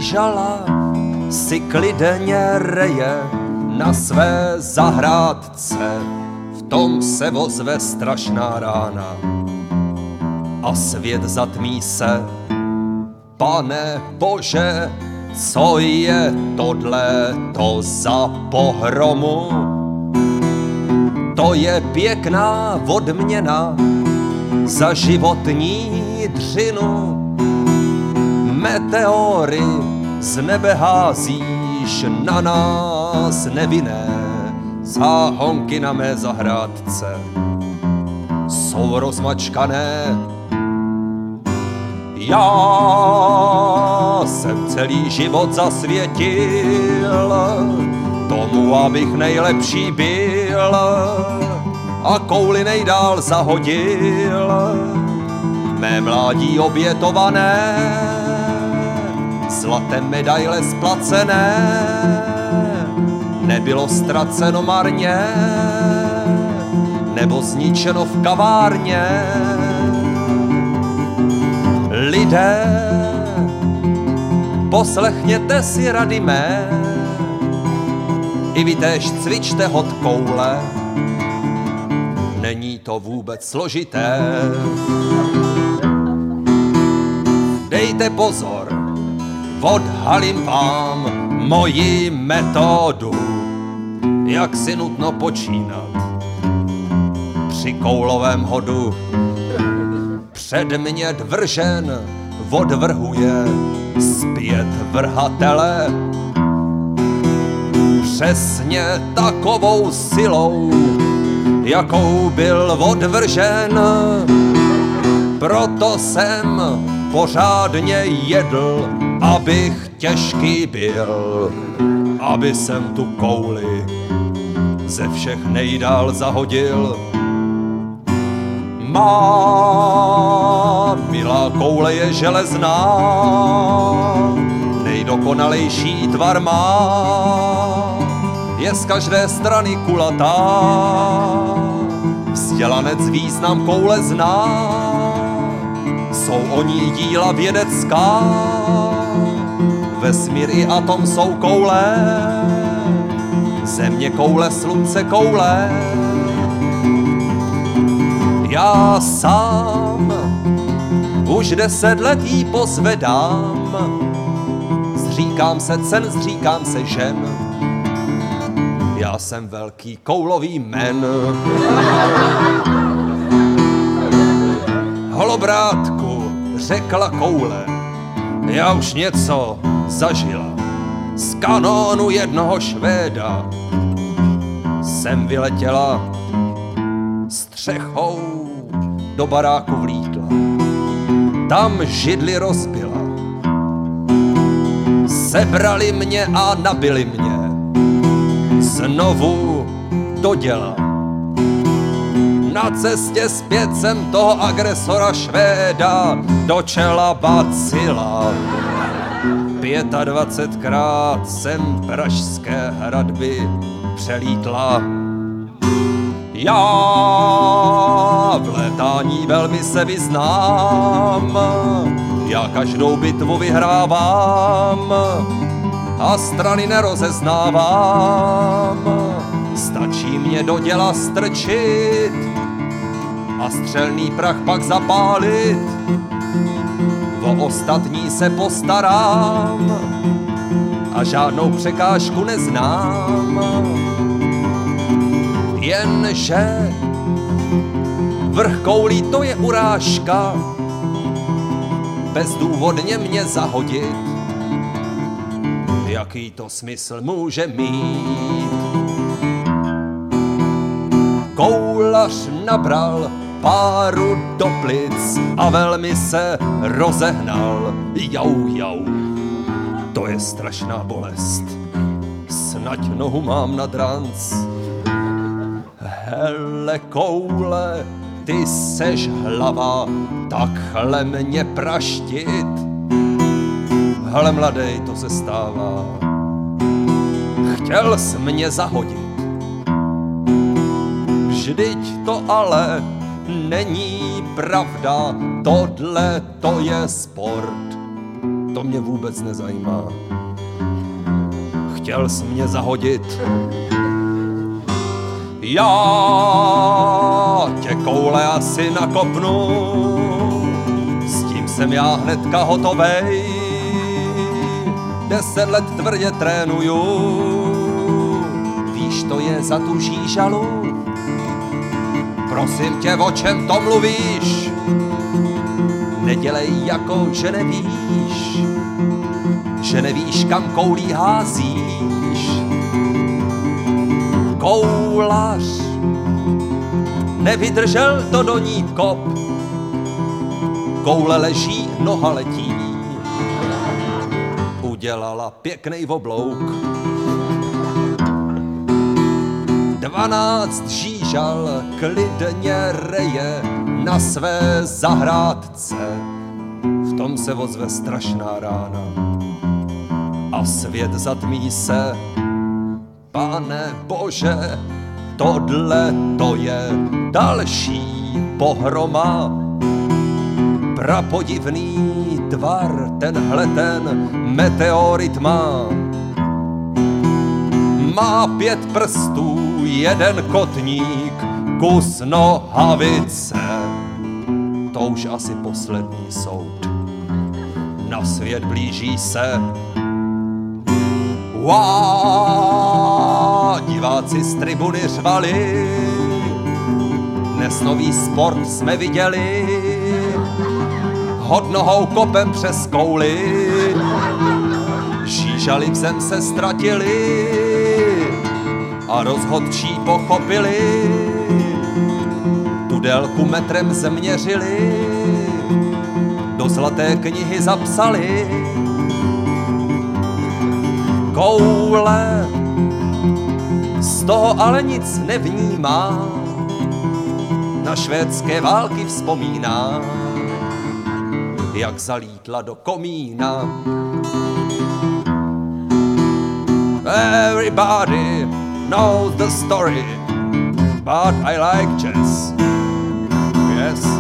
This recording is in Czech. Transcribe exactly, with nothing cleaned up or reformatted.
žala si klideně reje na své zahrádce, v tom se ozve strašná rána a svět zatmí se. Pane Bože, co je tohle to za pohromu? To je pěkná odměna za životní dřinu. Meteory z nebe házíš na nás nevinné, záhonky na mé zahrádce jsou rozmačkané. Já jsem celý život zasvětil tomu, abych nejlepší byl a kouli nejdál zahodil. Mé mládí obětované, zlatem medaile splacené, nebylo ztraceno marně, nebo zničeno v kavárně. Lidé, poslechněte si rady mé, i vy též cvičte hod koule, není to vůbec složité. Dejte pozor, odhalím vám moji metodu, jak si nutno počínat při koulovém hodu. Předmět vržen odvrhuje zpět vrhatele přesně takovou silou, jakou byl odvržen. Proto jsem pořádně jedl, abych těžký byl, aby jsem tu kouli ze všech nejdál zahodil. Má milá koule je železná, nejdokonalejší tvar má, je z každé strany kulatá, vzdělanec význam koule zná, jsou o ní díla vědecká, vesmír i atom jsou koule, země koule, slunce koule. Já sám už deset let jí pozvedám, zříkám se cen, zříkám se žen, já jsem velký koulový men. Holobrátku, řekla koule, já už něco zažila. Z kanónu jednoho Švéda jsem vyletěla, střechou do baráku vlítla, tam židli rozbila, sebrali mě a nabili mě, znovu do děla. Na cestě zpět jsem toho agresora Švéda do čela bacila. Pětadvacetkrát jsem pražské hradby přelítla. Já v létání velmi se vyznám, já každou bitvu vyhrávám a strany nerozeznávám. Stačí mě do děla strčit a střelný prach pak zapálit. O ostatní se postarám a žádnou překážku neznám. Jenže vrch koulí to je urážka, bezdůvodně mě zahodit. Jaký to smysl může mít? Koulař nabral páru do plic a velmi se rozehnal. Jau, jau, to je strašná bolest, snať nohu mám na dranc. Hele koule, ty seš hlava, takhle mě praštit. Hele mladej, to se stává, chtěl jsi mě zahodit. Vždyť to ale není pravda, tohle to je sport. to mě vůbec nezajímá. Chtěl jsi mě zahodit, já tě koule asi nakopnu, s tím jsem já hnedka hotovej. Deset let tvrdě trénuju, víš, to je za tu žížalu. Prosím tě, o čem to mluvíš? Nedělej jako, že nevíš, že nevíš, kam koulí házíš. Koulař nevydržel, to do ní kop, koule leží, noha letí, udělala pěknej oblouk. Dvanáct žížal klidně reje na své zahrádce, v tom se ozve strašná rána a svět zatmí se. Pane Bože, tohle to je další pohroma. Prapodivný tvar tenhle ten meteorit má. Má pět prstů, jeden kotník, kus nohavice. To už asi poslední soud. Na svět blíží se. Wow, diváci z tribuny řvali, dnes nový sport jsme viděli, hod nohou kopem přes kouli, žížali v zem se ztratili a rozhodčí pochopili, tu délku metrem změřili, do zlaté knihy zapsali. Koule z toho ale nic nevnímá, na švédské války vzpomíná, jak zalítla do komína. Everybody knows the story, but I like chess. Yes.